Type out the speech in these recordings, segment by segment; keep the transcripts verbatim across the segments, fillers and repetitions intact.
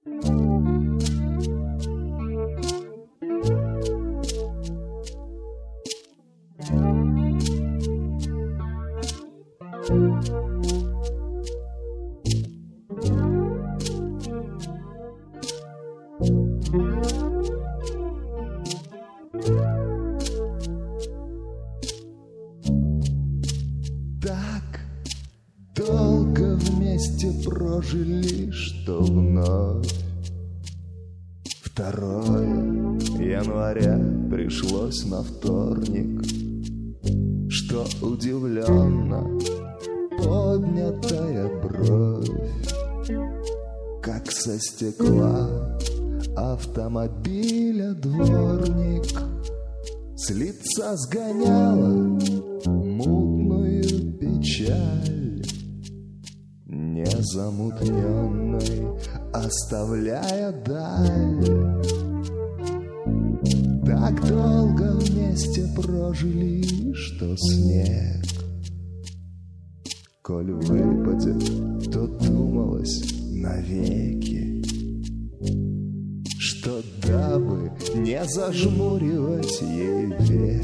Так долго вместе прожили, что вновь второе января пришлось на вторник, что удивленно поднятая бровь, как со стекла автомобиля дворник, с лица сгоняла мутную печаль, незамутненной оставляя даль. Так долго вместе прожили, что снег, коль выпадет, то думалось навеки, что дабы не зажмуривать ей век,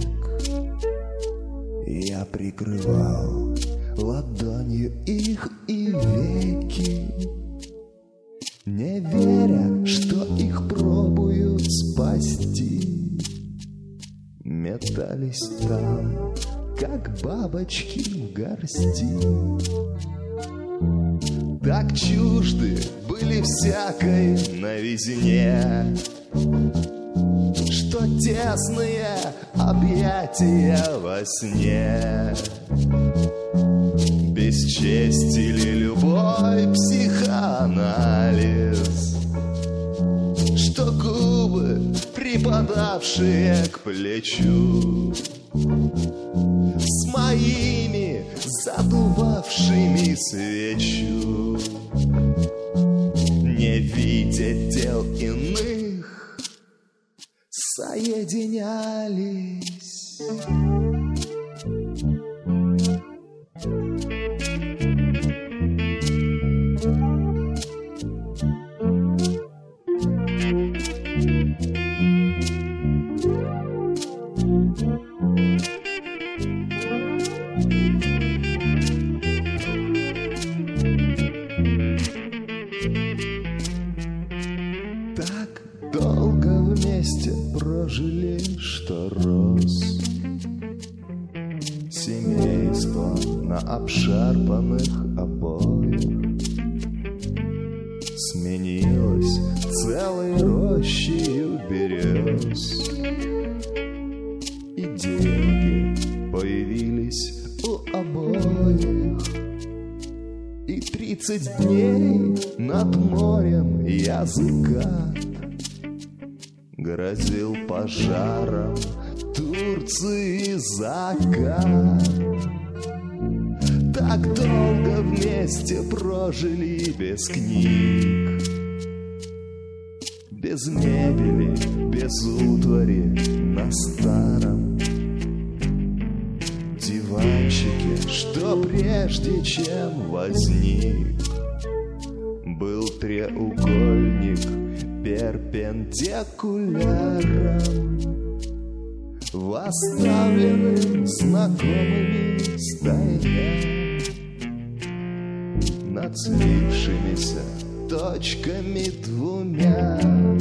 я прикрывал ладонью их и веки, не веря, что их пробуют спасти. Метались там, как бабочки в горсти. Так чужды были всякой новизне, что тесные объятия во сне бесчестили любой психоанализ, что губы, припадавшие к плечу, с моими задувавшими свечу, не видя дел иных, соединялись. Так долго вместе прожили, что рос семейство на обшарпанных обоях, сменилось целой рощею берез, и деньги появились у обоих, и тридцать дней над морем языка грозил пожаром Турции закат. Так долго вместе прожили без книг, без мебели, без утвари на старом диванчике, что прежде чем возник, был треугольник перпендикуляром, восставленным знакомыми стоя над слившимися точками двумя.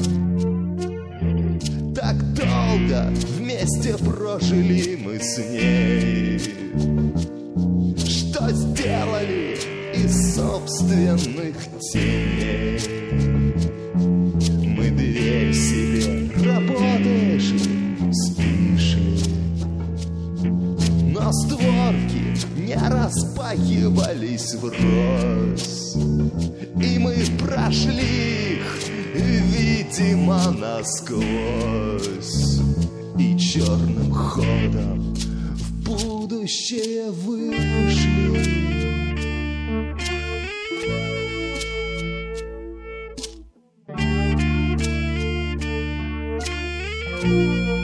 Так долго вместе прожили мы с ней, что сделали из собственных теней. Мы дверь себе, работаешь ли, спишь ли, но створки не распахивались врозь, и мы прошли их, видимо, насквозь, и черным ходом в будущее вышли. Thank you.